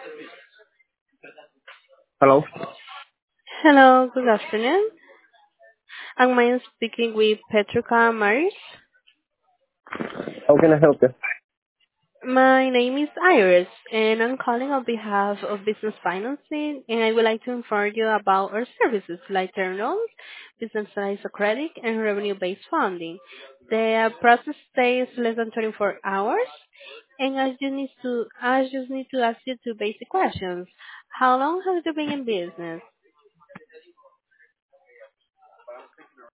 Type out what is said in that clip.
Hello. Hello, good afternoon. I'm speaking with Petruka Maris. How can I help you? My name is Iris, and I'm calling on behalf of Business Financing, and I would like to inform you about our services like term loans, business size of credit, and revenue-based funding. The process takes less than 24 hours, and I just need to ask you two basic questions. How long have you been in business?